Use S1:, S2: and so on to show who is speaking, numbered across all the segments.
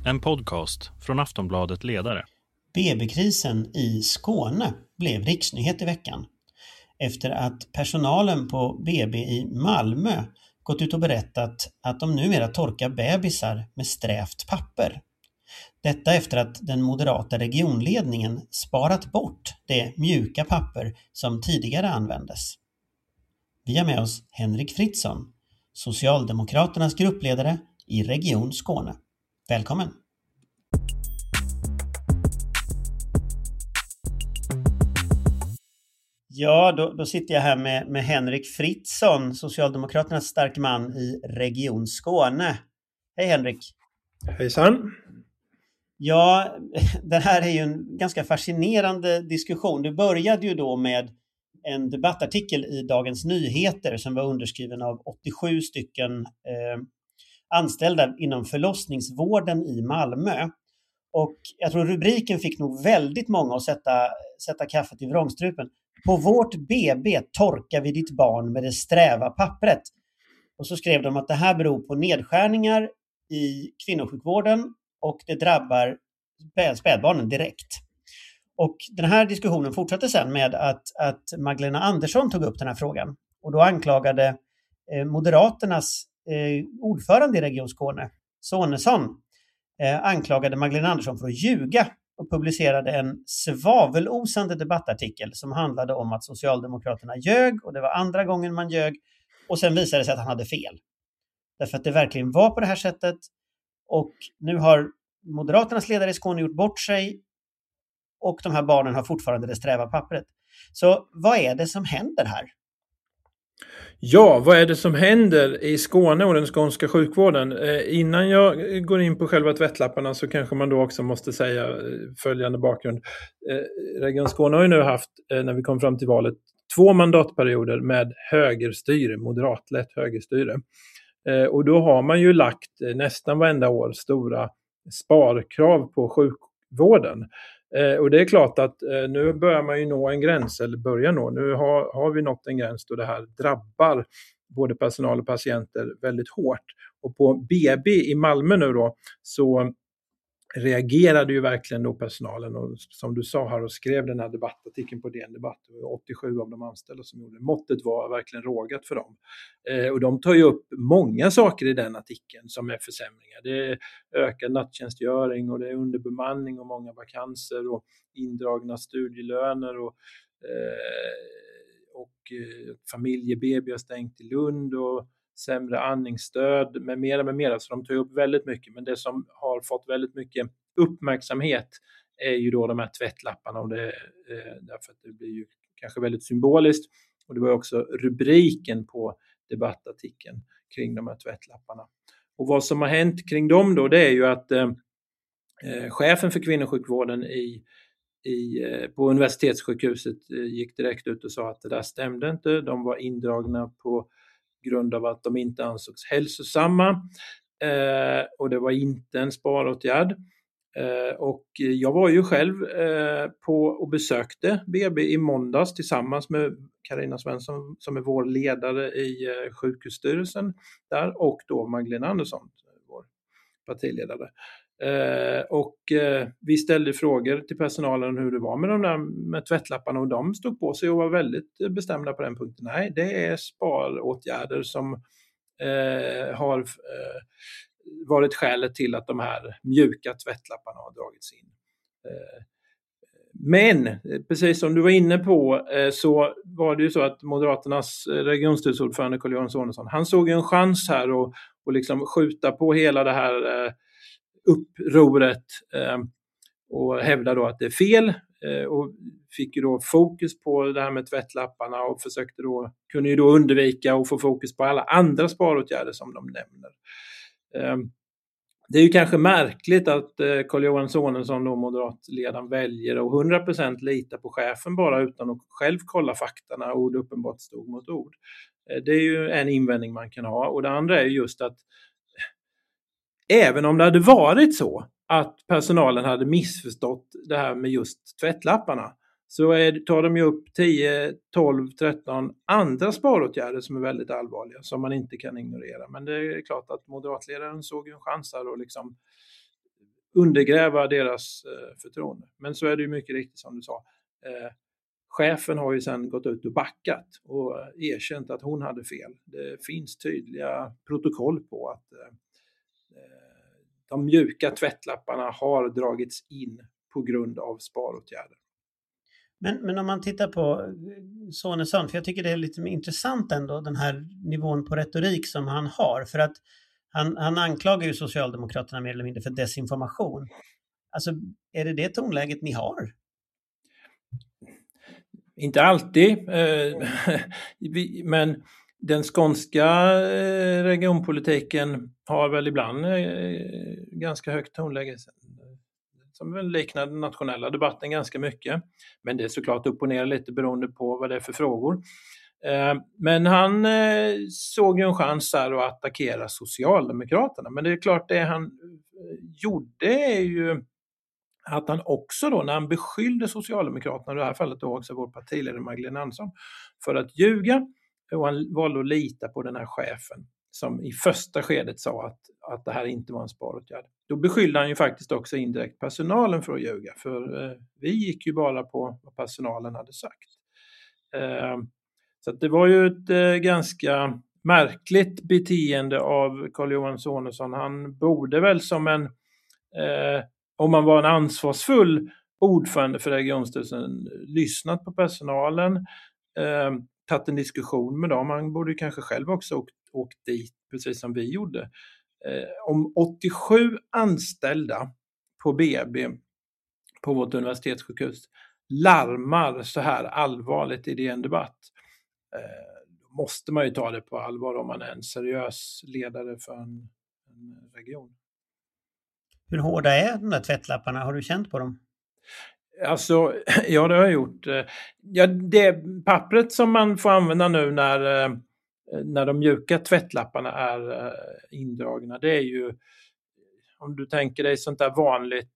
S1: En podcast från Aftonbladet Ledare.
S2: BB-krisen i Skåne blev riksnyhet i veckan efter att personalen på BB i Malmö gått ut och berättat att de numera torkar bebisar med strävt papper. Detta efter att den moderata regionledningen sparat bort det mjuka papper som tidigare användes. Vi har med oss Henrik Fritzson, Socialdemokraternas gruppledare i Region Skåne. Välkommen! Ja, då sitter jag här med Henrik Fritzson, Socialdemokraternas stark man i Region Skåne. Hej Henrik!
S3: Hejsan!
S2: Ja, det här är ju en ganska fascinerande diskussion. Det började ju då med en debattartikel i Dagens Nyheter som var underskriven av 87 stycken anställda inom förlossningsvården i Malmö. Och jag tror rubriken fick nog väldigt många att sätta kaffet i vrångstrupen. På vårt BB torkar vi ditt barn med det sträva pappret. Och så skrev de att det här beror på nedskärningar i kvinnosjukvården och det drabbar spädbarnen direkt. Och den här diskussionen fortsatte sen med att Magdalena Andersson tog upp den här frågan. Och då anklagade Moderaternas ordförande i Region Skåne, Sonesson, anklagade Magdalena Andersson för att ljuga och publicerade en svavelosande debattartikel som handlade om att Socialdemokraterna ljög och det var andra gången man ljög och sen visade det sig att han hade fel. Därför att det verkligen var på det här sättet och nu har Moderaternas ledare i Skåne gjort bort sig och de här barnen har fortfarande det sträva pappret. Så vad är det som händer här?
S3: Ja, vad är det som händer i Skåne och den skånska sjukvården? Innan jag går in på själva tvättlapparna så kanske man då också måste säga följande bakgrund. Region Skåne har ju nu haft, när vi kom fram till valet, 2 mandatperioder med högerstyre, moderatlett högerstyre. Och då har man ju lagt nästan varenda år stora sparkrav på sjukvården. Och det är klart att nu börjar man ju nå en gräns, eller börjar nå, nu har vi nått en gräns då det här drabbar både personal och patienter väldigt hårt. Och på BB i Malmö nu då så reagerade ju verkligen då personalen och som du sa här och skrev den här debattartikeln på DN Debatt. 87 av de anställda som gjorde det. Måttet var verkligen rågat för dem. Och de tar ju upp många saker i den artikeln som är försämringar. Det är ökad nattjänstgöring och det är underbemanning och många vakanser och indragna studielöner och familje-BB har stängt i Lund och sämre andningsstöd med mera. Så de tar upp väldigt mycket. Men det som har fått väldigt mycket uppmärksamhet är ju då de här tvättlapparna. Och därför att det blir ju kanske väldigt symboliskt. Och det var också rubriken på debattartikeln kring de här tvättlapparna. Och vad som har hänt kring dem då, det är ju att chefen för kvinnosjukvården på universitetssjukhuset gick direkt ut och sa att det där stämde inte. De var indragna på grund av att de inte ansågs hälsosamma och det var inte en sparåtgärd. Och jag var ju själv på och besökte BB i måndags tillsammans med Carina Svensson som är vår ledare i sjukhusstyrelsen där och då Magdalena Andersson, vår partiledare. Och vi ställde frågor till personalen hur det var med de där med tvättlapparna och de stod på sig och var väldigt bestämda på den punkten. Nej, det är sparåtgärder som har varit skälet till att de här mjuka tvättlapparna har dragits in. Men precis som du var inne på så var det ju så att Moderaternas regionstyrelseordförande Carl-Johan Sonesson, han såg ju en chans här och liksom skjuta på hela det här upproret och hävda då att det är fel och fick ju då fokus på det här med tvättlapparna och kunde ju då undvika och få fokus på alla andra sparåtgärder som de nämner. Det är ju kanske märkligt att Carl-Johan Sonesson då moderatledaren väljer att 100% lita på chefen bara utan att själv kolla faktorna och det uppenbart stod mot ord. Det är ju en invändning man kan ha och det andra är just att även om det hade varit så att personalen hade missförstått det här med just tvättlapparna så tar de ju upp 10, 12, 13 andra sparåtgärder som är väldigt allvarliga som man inte kan ignorera. Men det är klart att moderatledaren såg en chans här och liksom undergräva deras förtroende. Men så är det ju mycket riktigt som du sa. Chefen har ju sedan gått ut och backat och erkänt att hon hade fel. Det finns tydliga protokoll på att de mjuka tvättlapparna har dragits in på grund av sparåtgärder.
S2: Men om man tittar på Sonesson, för jag tycker det är lite intressant ändå, den här nivån på retorik som han har. För att han anklagar ju Socialdemokraterna mer eller mindre för desinformation. Alltså, är det tonläget ni har?
S3: Inte alltid, men den skånska regionpolitiken har väl ibland ganska högt tonläge som väl liknar den nationella debatten ganska mycket. Men det är såklart upp och ner lite beroende på vad det är för frågor. Men han såg ju en chans där att attackera Socialdemokraterna. Men det är klart det han gjorde är ju att han också då, när han beskyllde Socialdemokraterna, i det här fallet då också vår partiledare Magdalena Andersson, för att ljuga, och han valde att lita på den här chefen som i första skedet sa att det här inte var en sparåtgärd. Då beskyllde han ju faktiskt också indirekt personalen för att ljuga, för vi gick ju bara på vad personalen hade sagt. Så att det var ju ett ganska märkligt beteende av Carl-Johan Sonesson. Han borde väl som en, om man var en ansvarsfull ordförande för regionstyrelsen, lyssnat på personalen, tagit en diskussion med dem. Han borde kanske själv också åkt dit, precis som vi gjorde. Om 87 anställda på BB, på vårt universitetssjukhus, larmar så här allvarligt i en debatt, måste man ju ta det på allvar om man är en seriös ledare för en region.
S2: Hur hårda är de där tvättlapparna? Har du känt på dem?
S3: Alltså, ja, det har jag gjort. Ja, det pappret som man får använda nu när de mjuka tvättlapparna är indragna, det är ju, om du tänker dig sånt där vanligt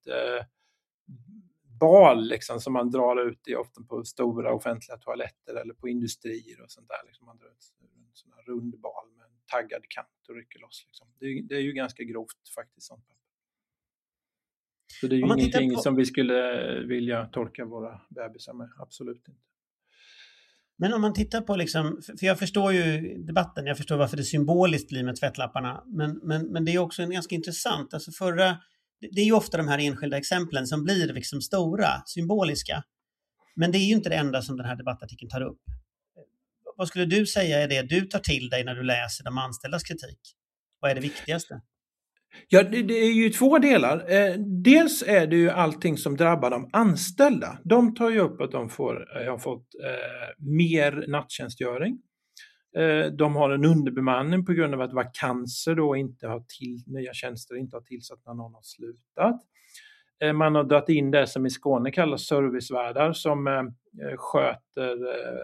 S3: bal liksom, som man drar ut i ofta på stora offentliga toaletter eller på industrier och sånt där. Liksom, man drar ut en sån här rund bal med en taggad kant och rycker loss. Liksom. Det är ju ganska grovt faktiskt sånt papper. Så det är ju ingenting som vi skulle vilja torka våra bebisar med, absolut inte.
S2: Men om man tittar på liksom, för jag förstår ju debatten, jag förstår varför det symboliskt blir med tvättlapparna, men det är också en ganska intressant, alltså det är ju ofta de här enskilda exemplen som blir liksom stora, symboliska, men det är ju inte det enda som den här debattartikeln tar upp. Vad skulle du säga är det du tar till dig när du läser de anställdas kritik? Vad är det viktigaste?
S3: Ja, det är ju två delar. Dels är det ju allting som drabbar de anställda. De tar ju upp att de har fått mer nattjänstgöring. De har en underbemanning på grund av att vakanser då inte har nya tjänster inte har tillsatt när någon har slutat. Man har dragit in det som i Skåne kallas servicevärdar som sköter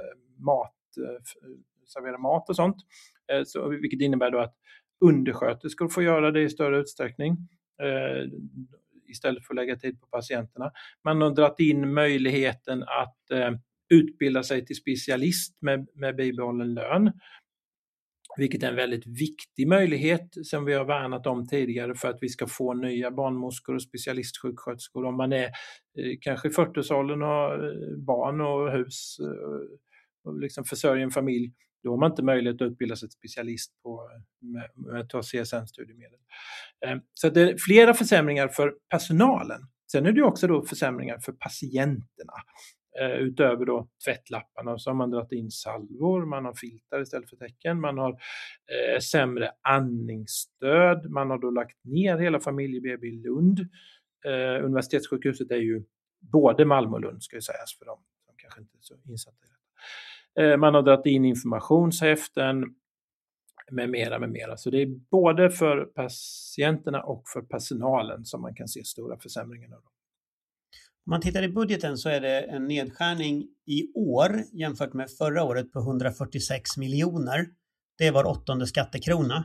S3: serverar mat och sånt. Vilket innebär då att undersköterskor får göra det i större utsträckning istället för att lägga tid på patienterna. Man har dragit in möjligheten att utbilda sig till specialist med bibehållen lön, vilket är en väldigt viktig möjlighet som vi har värnat om tidigare för att vi ska få nya barnmorskor och specialistsjuksköterskor. Om man är kanske i 40-årsåldern och har barn och hus och liksom försörjer en familj, då har man inte möjlighet att utbilda sig till specialist med att ta CSN-studiemedel. Så det är flera försämringar för personalen. Sen är det också då försämringar för patienterna. Utöver då tvättlapparna så har man dragit in salvor, man har filtar istället för täcken, man har sämre andningsstöd, man har då lagt ner hela familje-BB i Lund. Universitetssjukhuset är ju både Malmö och Lund, ska ju sägas för dem som kanske inte är så insatta i det. Man har dragit in informationshäften med mera. Så det är både för patienterna och för personalen som man kan se stora försämringar.
S2: Om man tittar i budgeten så är det en nedskärning i år jämfört med förra året på 146 miljoner. Det var 8:e skattekrona.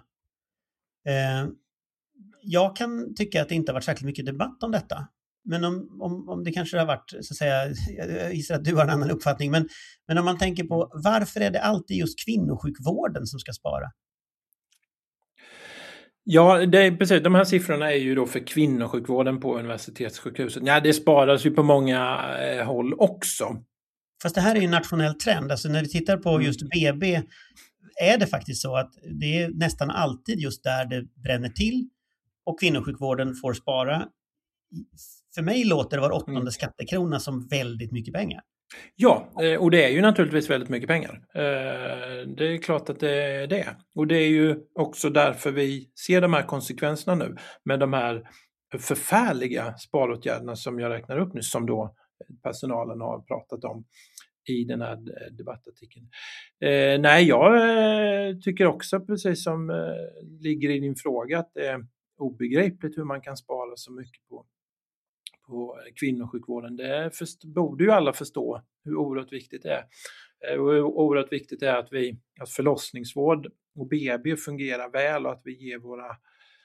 S2: Jag kan tycka att det inte har varit särskilt mycket debatt om detta. Men om det kanske har varit, så att säga, jag gissar att du har en annan uppfattning, men om man tänker på varför är det alltid just kvinnosjukvården som ska spara?
S3: Ja, precis. De här siffrorna är ju då för kvinnosjukvården på universitetssjukhuset. Ja, det sparas ju på många håll också.
S2: Fast det här är ju en nationell trend. Alltså när vi tittar på just BB är det faktiskt så att det är nästan alltid just där det bränner till och kvinnosjukvården får spara. För mig låter var 8:e skattekrona som väldigt mycket pengar.
S3: Ja, och det är ju naturligtvis väldigt mycket pengar. Det är klart att det är det. Och det är ju också därför vi ser de här konsekvenserna nu med de här förfärliga sparåtgärderna som jag räknar upp nu, som då personalen har pratat om i den här debattartikeln. Nej, jag tycker också, precis som ligger i din fråga, att det är obegripligt hur man kan spara så mycket på kvinnosjukvården. Det borde ju alla förstå hur oerhört viktigt det är. Och hur oerhört viktigt det är att förlossningsvård och BB fungerar väl och att vi ger våra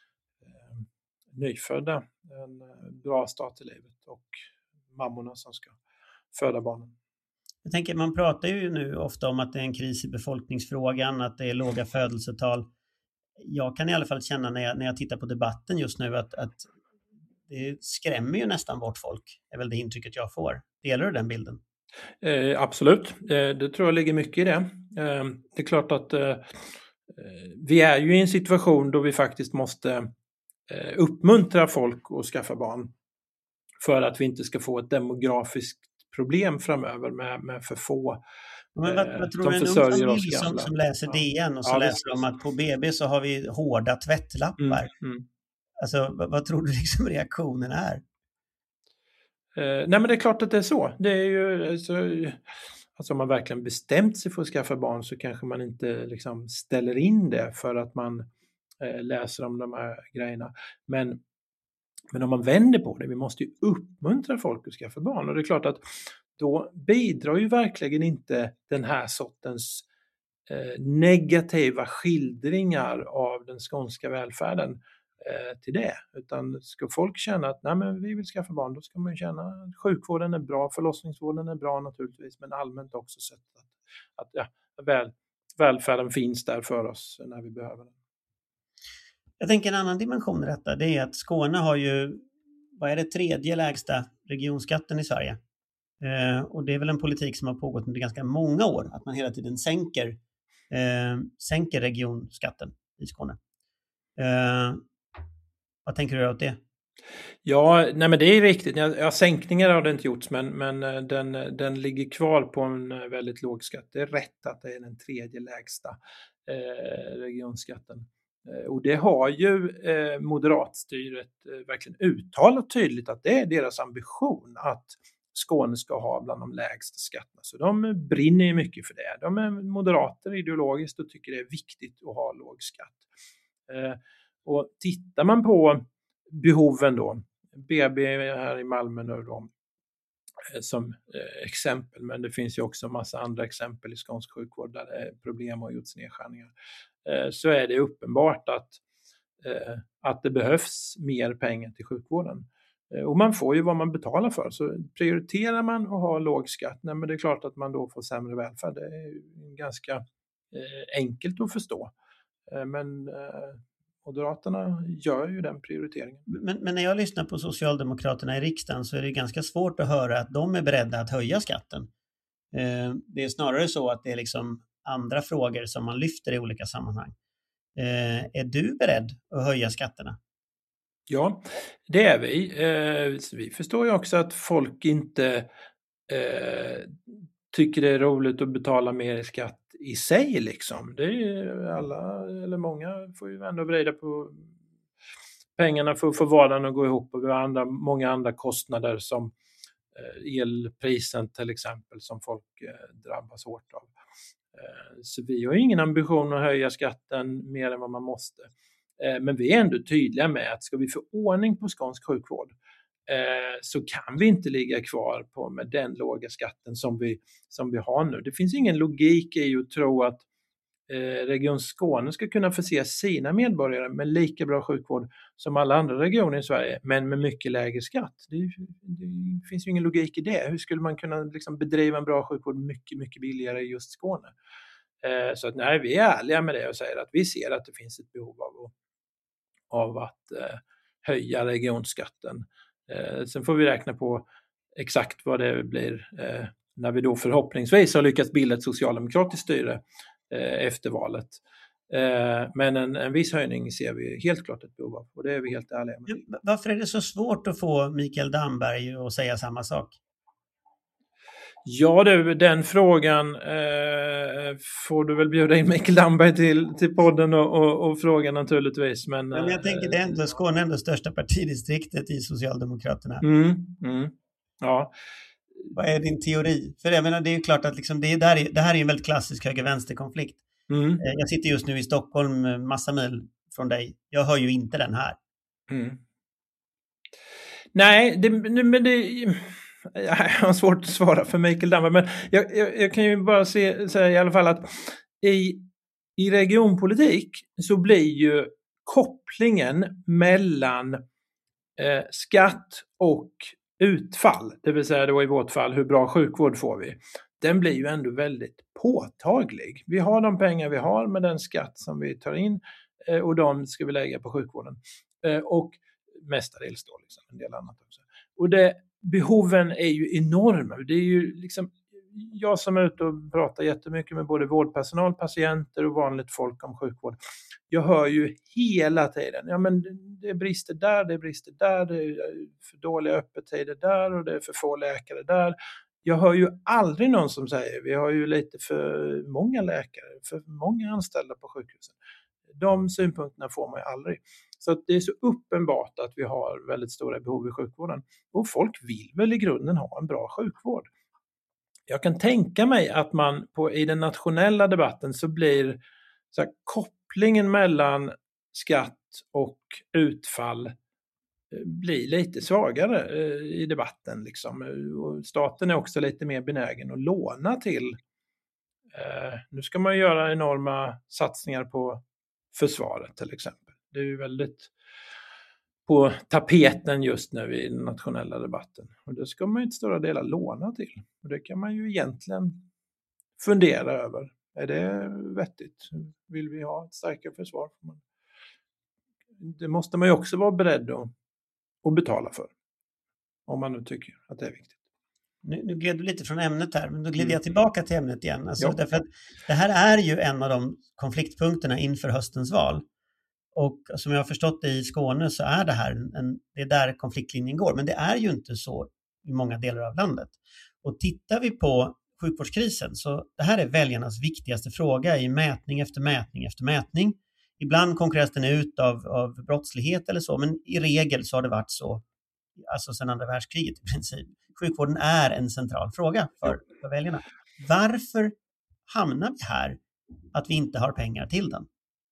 S3: nyfödda en bra start i livet och mammorna som ska föda barnen.
S2: Jag tänker, man pratar ju nu ofta om att det är en kris i befolkningsfrågan, att det är låga födelsetal. Jag kan i alla fall känna när jag tittar på debatten just nu att det skrämmer ju nästan bort folk. Det är väl det intrycket jag får. Delar du den bilden?
S3: Absolut, det tror jag ligger mycket i det. Det är klart att vi är ju i en situation då vi faktiskt måste uppmuntra folk att skaffa barn för att vi inte ska få ett demografiskt problem framöver med för få.
S2: Men vad tror du en ung familj som läser DN och så läser de att på BB så har vi hårda tvättlappar. Alltså, vad tror du liksom reaktionen är?
S3: Nej, men det är klart att det är så. Det är ju alltså om man verkligen bestämt sig för att skaffa barn så kanske man inte liksom ställer in det för att man läser om de här grejerna. Men om man vänder på det, vi måste ju uppmuntra folk att skaffa barn. Och det är klart att då bidrar ju verkligen inte den här sortens negativa skildringar av den skånska välfärden till det. Utan ska folk känna att nej, men vi vill skaffa barn, då ska man känna att sjukvården är bra, förlossningsvården är bra naturligtvis, men allmänt också sett att välfärden finns där för oss när vi behöver den.
S2: Jag tänker en annan dimension i detta, det är att Skåne har ju, vad är det, 3:e lägsta regionskatten i Sverige. Och det är väl en politik som har pågått under ganska många år, att man hela tiden sänker regionskatten i Skåne. Vad tänker du åt det?
S3: Ja, nej men det är riktigt. Ja, sänkningar har det inte gjorts, men den ligger kvar på en väldigt låg skatt. Det är rätt att det är den 3:e lägsta regionskatten. Och det har ju moderatstyret verkligen uttalat tydligt att det är deras ambition att Skåne ska ha bland de lägsta skatterna. Så de brinner ju mycket för det. De är moderater ideologiskt och tycker det är viktigt att ha låg skatt. Och tittar man på behoven då, BB här i Malmö nu då, som exempel, men det finns ju också en massa andra exempel i skånsk sjukvård där det är problem och gjorts nedskärningar, så är det uppenbart att det behövs mer pengar till sjukvården. Och man får ju vad man betalar för, så prioriterar man att ha låg skatt, nej, men det är klart att man då får sämre välfärd. Det är ganska enkelt att förstå. Men Moderaterna gör ju den prioriteringen.
S2: Men när jag lyssnar på Socialdemokraterna i riksdagen så är det ganska svårt att höra att de är beredda att höja skatten. Det är snarare så att det är liksom andra frågor som man lyfter i olika sammanhang. Är du beredd att höja skatterna?
S3: Ja, det är vi. Vi förstår ju också att folk inte tycker det är roligt att betala mer skatt i sig liksom. Det är alla, eller många får ju ändå vrida på pengarna för att få vardagen att gå ihop, och vi har många andra kostnader som elprisen till exempel som folk drabbas hårt av. Så vi har ingen ambition att höja skatten mer än vad man måste. Men vi är ändå tydliga med att ska vi få ordning på skånsk sjukvård så kan vi inte ligga kvar med den låga skatten som vi har nu. Det finns ingen logik i att tro att Region Skåne ska kunna förse sina medborgare med lika bra sjukvård som alla andra regioner i Sverige, men med mycket lägre skatt. Det finns ju ingen logik i det. Hur skulle man kunna liksom bedriva en bra sjukvård mycket, mycket billigare i just Skåne? Så att nej, vi är ärliga med det och säger att vi ser att det finns ett behov av av att höja regionskatten. Sen får vi räkna på exakt vad det blir när vi då förhoppningsvis har lyckats bilda ett socialdemokratiskt styre efter valet. Men en viss höjning ser vi helt klart ett behov av, och det är vi helt ärliga med.
S2: Varför är det så svårt att få Mikael Damberg att säga samma sak?
S3: Ja, den frågan får du väl bjuda in Mikael Damberg till podden och fråga naturligtvis. Men
S2: jag tänker det är ändå Skåne ändå största partidistriktet i Socialdemokraterna.
S3: Ja.
S2: Vad är din teori? För jag menar, det är ju klart att liksom det här är en väldigt klassisk höger-vänster-konflikt. Jag sitter just nu i Stockholm, massa mil från dig. Jag hör ju inte den här.
S3: Nej, jag har svårt att svara för Mikael Damberg, men jag kan ju bara säga i alla fall att i regionpolitik så blir ju kopplingen mellan skatt och utfall, det vill säga då i vårt fall hur bra sjukvård får vi, den blir ju ändå väldigt påtaglig. Vi har de pengar vi har med den skatt som vi tar in och de ska vi lägga på sjukvården. Och mestadels då liksom en del annat också. Och behoven är ju enorma. Det är ju liksom, jag som är ute och pratar jättemycket med både vårdpersonal, patienter och vanligt folk om sjukvård. Jag hör ju hela tiden, ja men det brister där, det är för dåliga öppettider där och det är för få läkare där. Jag hör ju aldrig någon som säger, vi har ju lite för många läkare, för många anställda på sjukhusen. De synpunkterna får man ju aldrig. Så att det är så uppenbart att vi har väldigt stora behov i sjukvården. Och folk vill väl i grunden ha en bra sjukvård. Jag kan tänka mig att man i den nationella debatten så blir så här, kopplingen mellan skatt och utfall blir lite svagare i debatten. Liksom. Och staten är också lite mer benägen att låna till. Nu ska man göra enorma satsningar på försvaret till exempel. Det är ju väldigt på tapeten just nu i den nationella debatten. Och det ska man ju till stora delar låna till. Och det kan man ju egentligen fundera över. Är det vettigt? Vill vi ha ett starkare försvar? Det måste man ju också vara beredd att betala för. Om man nu tycker att det är viktigt.
S2: Nu gled du lite från ämnet här, men då glider jag tillbaka till ämnet igen. Alltså, därför att det här är ju en av de konfliktpunkterna inför höstens val. Och som jag har förstått det i Skåne så är det här det är där konfliktlinjen går. Men det är ju inte så i många delar av landet. Och tittar vi på sjukvårdskrisen så det här är väljarnas viktigaste fråga i mätning efter mätning efter mätning. Ibland konkurreras den ut av brottslighet eller så, men i regel så har det varit så, alltså sedan andra världskriget i princip. Sjukvården är en central fråga för väljarna. Varför hamnar vi här att vi inte har pengar till den?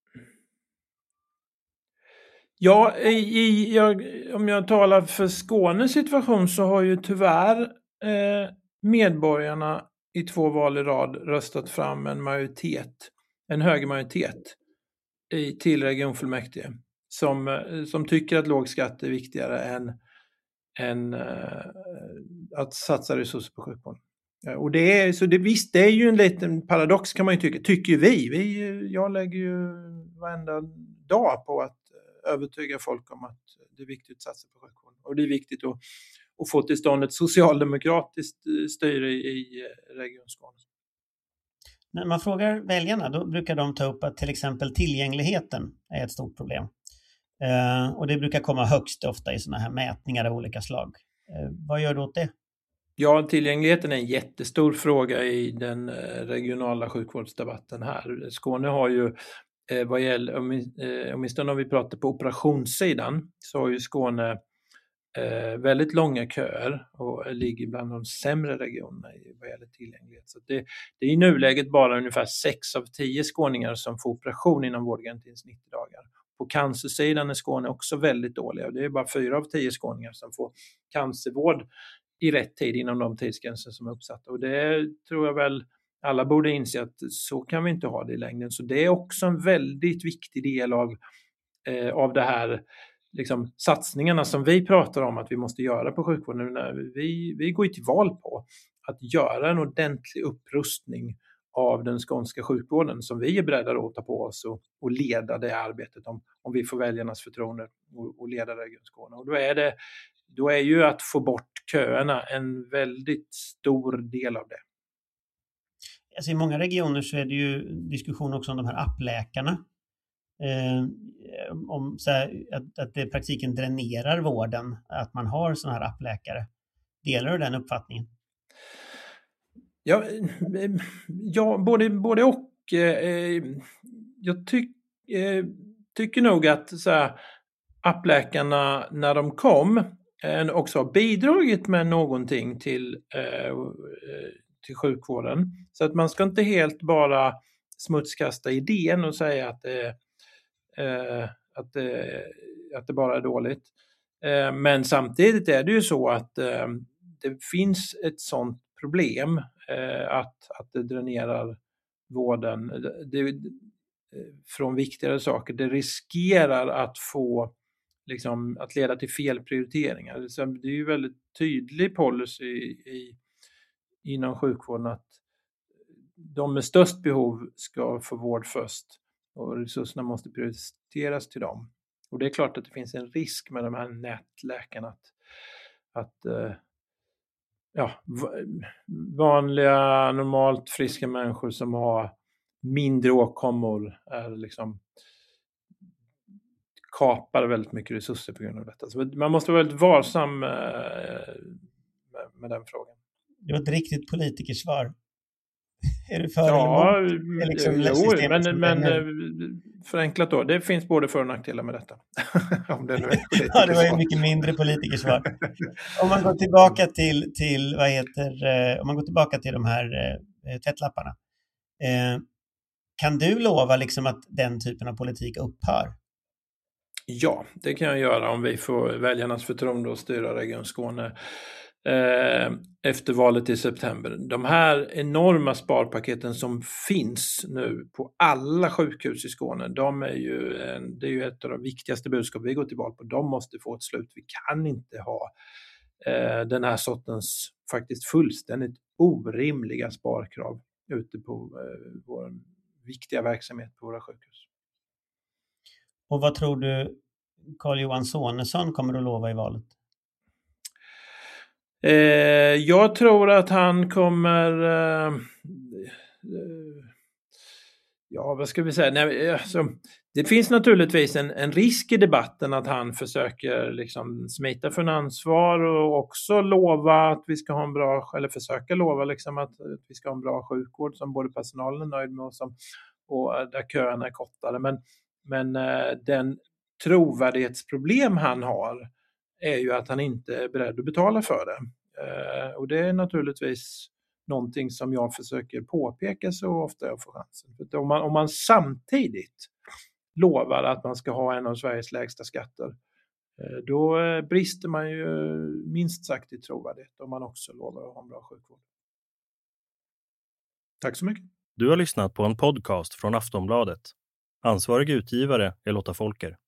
S3: Ja, om jag talar för Skånes situation så har ju tyvärr medborgarna i 2 val i rad röstat fram en hög majoritet till regionfullmäktige som tycker att låg skatt är viktigare än att satsa resurser på sjukvården. Och det är ju en liten paradox kan man ju tycker vi. Jag lägger ju varenda dag på att övertyga folk om att det är viktigt att satsa på sjukvården. Och det är viktigt att få till stånd ett socialdemokratiskt styre i Region Skåne.
S2: När man frågar väljarna då brukar de ta upp att till exempel tillgängligheten är ett stort problem. Och det brukar komma högst ofta i sådana här mätningar av olika slag. Vad gör du åt det? Ja,
S3: tillgängligheten är en jättestor fråga i den regionala sjukvårdsdebatten här. Skåne har ju vad gäller, åtminstone om vi pratar på operationssidan, så har ju Skåne väldigt långa köer och ligger bland de sämre regionerna vad gäller tillgänglighet. Så det är i nuläget bara ungefär 6 av 10 skåningar som får operation inom vårdgarantins 90 dagar. På cancersidan är Skåne också väldigt dåliga. Det är bara 4 av 10 skåningar som får cancervård i rätt tid inom de tidsgränser som är uppsatta. Och det tror jag väl alla borde inse att så kan vi inte ha det i längden. Så det är också en väldigt viktig del av det här liksom, satsningarna som vi pratar om att vi måste göra på sjukvården. Vi går ju till val på att göra en ordentlig upprustning av den skånska sjukvården som vi är beredda att ta på oss och leda det arbetet om vi får väljarnas förtroende och leda Region Skåne. Och då är ju att få bort köerna en väldigt stor del av det.
S2: Alltså i många regioner så är det ju diskussion också om de här appläkarna. Om så här, att det i praktiken dränerar vården att man har sådana här appläkare. Delar du den uppfattningen?
S3: Ja, både och. Jag tycker nog att så här, appläkarna när de kom också har bidragit med någonting till sjukvården. Så att man ska inte helt bara smutskasta idén och säga att det bara är dåligt. Men samtidigt är det ju så att det finns ett sådant problem att det dränerar vården från viktigare saker. Det riskerar att att leda till felprioriteringar. Det är ju väldigt tydlig policy inom sjukvården att de med störst behov ska få vård först och resurserna måste prioriteras till dem. Och det är klart att det finns en risk med de här nätläkarna att vanliga, normalt friska människor som har mindre åkommor kapar väldigt mycket resurser på grund av detta. Så man måste vara väldigt varsam med den frågan.
S2: Det var ett riktigt politikersvar. Är du för
S3: eller
S2: emot?
S3: Men förenklat då, det finns både för- och nackdelar med detta. Om det nu är
S2: ja, det var ju mycket mindre politikersvar. Om man går tillbaka till de här tvättlapparna. Kan du lova att den typen av politik upphör?
S3: Ja, det kan jag göra om vi får väljarnas förtroende att styra Region Skåne efter valet i september. De här enorma sparpaketen som finns nu på alla sjukhus i Skåne, det är ju ett av de viktigaste budskap vi går till val på. De måste få ett slut. Vi kan inte ha den här sortens faktiskt fullständigt orimliga sparkrav ute på vår viktiga verksamhet på våra sjukhus.
S2: Och vad tror du Carl-Johan Sonesson kommer att lova i valet?
S3: Jag tror att han kommer vad ska vi säga? Det finns naturligtvis en risk i debatten att han försöker smita från ansvar och också lova att vi ska ha en bra, eller försöka lova att vi ska ha en bra sjukvård som både personalen är nöjd med och där köerna är kortare. Men den trovärdighetsproblem han har är ju att han inte är beredd att betala för det. Och det är naturligtvis någonting som jag försöker påpeka så ofta jag får chansen. För om man samtidigt lovar att man ska ha en av Sveriges lägsta skatter, då brister man ju minst sagt i trovärdighet om man också lovar att ha en bra sjukvård. Tack så mycket.
S1: Du har lyssnat på en podcast från Aftonbladet. Ansvarig utgivare är Lotta Folker.